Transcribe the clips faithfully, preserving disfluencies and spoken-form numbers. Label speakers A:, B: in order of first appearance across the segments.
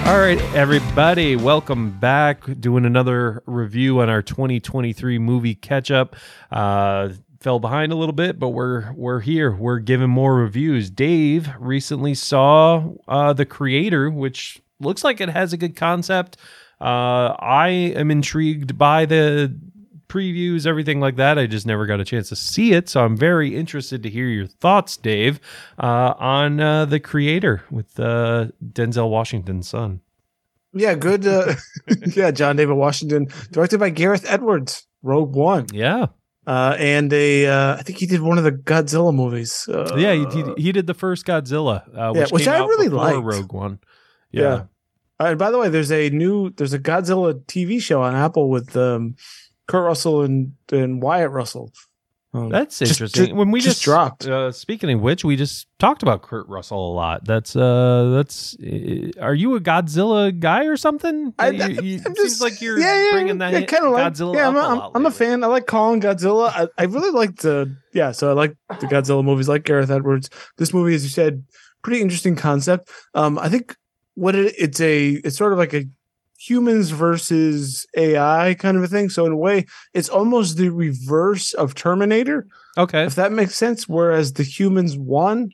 A: All right, everybody, welcome back. Doing another review on our twenty twenty-three movie catch-up. Uh, fell behind a little bit, but we're we're here. We're giving more reviews. Dave recently saw uh, The Creator, which looks like it has a good concept. Uh, I am intrigued by the previews, everything like that. I just never got a chance to see it, so I'm very interested to hear your thoughts, Dave, uh, on uh, The Creator with uh, Denzel Washington's son.
B: Yeah, good. Uh, yeah, John David Washington, directed by Gareth Edwards, Rogue One.
A: Yeah.
B: Uh, and a, uh, I think he did one of the Godzilla movies. Uh,
A: yeah, he, he he did the first Godzilla, uh, which,
B: yeah, which
A: came
B: I
A: out
B: really
A: before
B: liked.
A: Rogue One. Yeah.
B: yeah. Uh, and by the way, there's a new, there's a Godzilla T V show on Apple with um, Kurt Russell and, and Wyatt Russell. Um,
A: That's
B: just-
A: interesting.
B: just-
A: when we
B: just
A: just,
B: dropped.
A: Uh, speaking of which, we just talked about Kurt Russell a lot. That's uh, that's. Uh, are you a Godzilla guy or something?
B: I,
A: you, you,
B: I'm
A: seems
B: just
A: like you're
B: yeah, yeah,
A: bringing that
B: yeah,
A: hit-
B: kinda like,
A: Godzilla
B: yeah,
A: up
B: I'm a,
A: a
B: I'm,
A: lot.
B: I'm a
A: lately.
B: fan. I like Colin Godzilla. I, I really liked the yeah. So I like the Godzilla movies, like Gareth Edwards. This movie, as you said, pretty interesting concept. Um, I think what it, it's a it's sort of like a humans versus A I kind of a thing. So in a way, it's almost the reverse of Terminator,
A: Okay.
B: if that makes sense. Whereas the humans won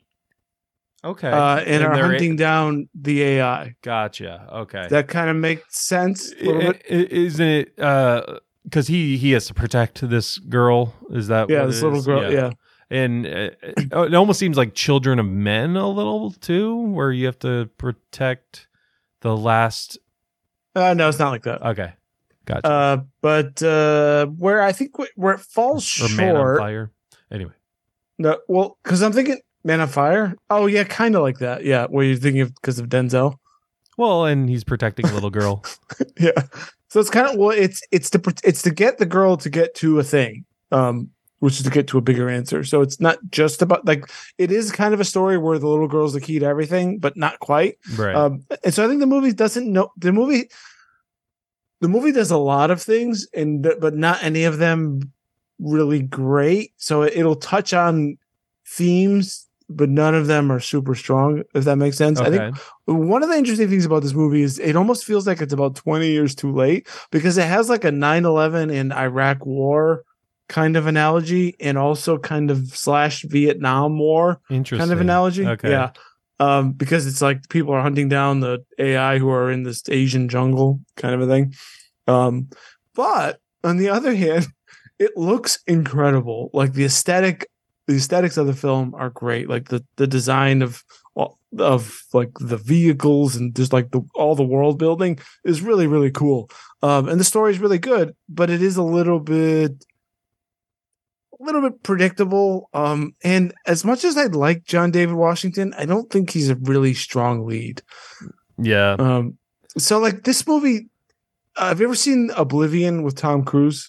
A: Okay.
B: uh, and,
A: And
B: are
A: they're-
B: hunting down the A I.
A: Gotcha. Okay.
B: That kind of makes sense. A little
A: I-
B: bit.
A: I- Isn't it? Because he he has to protect this girl. Is that
B: Yeah,
A: what
B: this
A: it
B: little
A: is?
B: girl. Yeah.
A: And uh, it almost seems like Children of Men a little too, where you have to protect the last.
B: Uh, no, it's not like that.
A: Okay, gotcha.
B: Uh, but uh, where I think wh- where it falls
A: or Man on
B: short.
A: Fire. Anyway,
B: No, well, because I'm thinking Man on Fire. Oh yeah, kind of like that. Yeah, where you're thinking of because of Denzel.
A: well, and he's protecting a little girl.
B: Yeah, so it's kind of well, it's it's to pr- it's to get the girl to get to a thing, um, which is to get to a bigger answer. So it's not just about like it is kind of a story where the little girl's the key to everything, but not quite.
A: Right.
B: Um, and so I think the movie doesn't know the movie. The movie does a lot of things, and but not any of them really great. So it'll touch on themes, but none of them are super strong. If that makes sense. I
A: okay.
B: think one of the interesting things about this movie is it almost feels like it's about twenty years too late because it has like a nine eleven and Iraq War kind of analogy, and also kind of slash Vietnam War
A: Interesting.
B: kind of analogy.
A: Okay.
B: Yeah. Um, because it's like people are hunting down the A I who are in this Asian jungle kind of a thing. Um, but on the other hand, it looks incredible. Like the aesthetic, the aesthetics of the film are great. Like the, the design of of like the vehicles and just like the all the world building is really, really cool. Um, and the story is really good, but it is a little bit a little bit predictable. Um, and as much as I'd like John David Washington, I don't think he's a really strong lead.
A: Yeah.
B: Um, so like this movie, uh, have you ever seen Oblivion with Tom Cruise?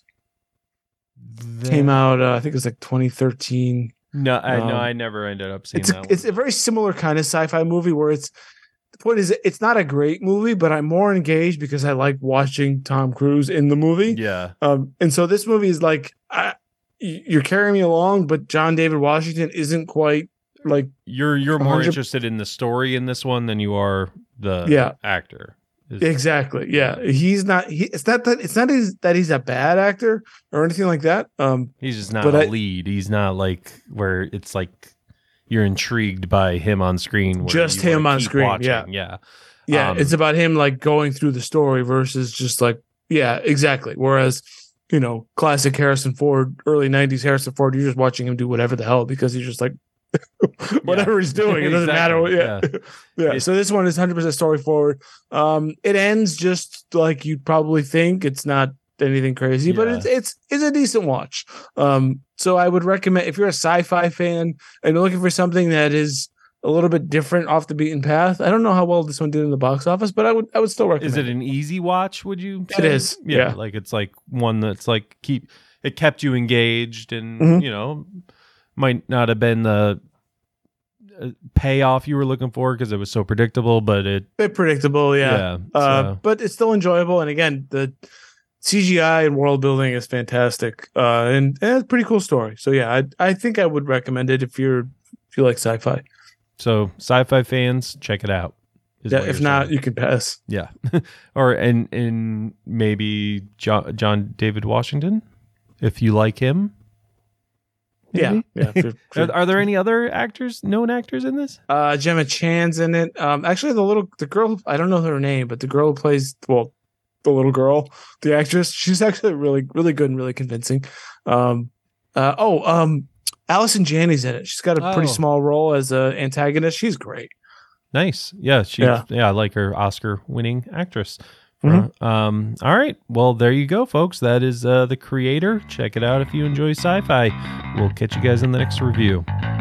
A: That-
B: Came out, uh, I think it was like twenty thirteen.
A: No, I
B: um,
A: no, I never ended up seeing
B: It's a,
A: that.
B: it's
A: one.
B: a very similar kind of sci-fi movie where it's the point is it's not a great movie, but I'm more engaged because I like watching Tom Cruise in the movie.
A: Yeah.
B: Um, and so this movie is like I, you're carrying me along, but John David Washington isn't quite like
A: You're you're more
B: one hundred
A: interested in the story in this one than you are the
B: Yeah.
A: actor. Is-
B: exactly. Yeah, he's not. He, it's not that it's not his, that he's a bad actor or anything like that. Um,
A: He's just not
B: But
A: a
B: I-
A: lead. He's not like where it's like you're intrigued by him on screen. where
B: Just
A: you wanna
B: him on
A: keep
B: screen,
A: watching.
B: yeah.
A: Yeah.
B: yeah,
A: Um,
B: it's about him like going through the story versus just like yeah, exactly. Whereas you know, classic Harrison Ford, early nineties Harrison Ford, you're just watching him do whatever the hell because he's just like whatever he's doing. It doesn't matter. What, yeah.
A: Exactly,
B: yeah.
A: It-
B: So this one is one hundred percent story forward. Um, it ends just like you'd probably think. It's not anything crazy, but
A: Yeah.
B: it's it's it's a decent watch. Um, so I would recommend if you're a sci-fi fan and you're looking for something that is a little bit different off the beaten path. I don't know how well this one did in the box office, but I would I would still recommend.
A: Is it an easy watch? Would you?
B: It
A: say?
B: is,
A: Yeah,
B: yeah.
A: Like it's like one that's like keep it kept you engaged, and
B: Mhm.
A: you know might not have been the uh, payoff you were looking for because it was so predictable, but it
B: bit predictable, yeah.
A: yeah.
B: Uh,
A: so-
B: but it's still enjoyable. And again, the C G I and world building is fantastic, uh, and, and it's a pretty cool story. So yeah, I I think I would recommend it if you're if you like sci-fi.
A: So, sci-fi fans, check it out. is
B: Yeah,
A: what
B: if
A: you're
B: not,
A: saying.
B: you can pass.
A: Yeah. Or and and maybe John, John David Washington, if you like him. Maybe?
B: Yeah, yeah. for- for-
A: Are, are there any other actors, known actors in this?
B: Uh, Gemma Chan's in it. Um, actually, the little the girl I don't know her name, but the girl who plays well, the little girl, the actress, she's actually really really good and really convincing. Um, uh, oh, um, Allison Janney's in it. She's got a pretty
A: Oh.
B: small role as a antagonist. She's great.
A: Nice. Yeah, she
B: Yeah.
A: yeah, I like her Oscar-winning actress.
B: Mhm.
A: Um, all right. Well, there you go, folks. That is uh, The Creator. Check it out if you enjoy sci-fi. We'll catch you guys in the next review.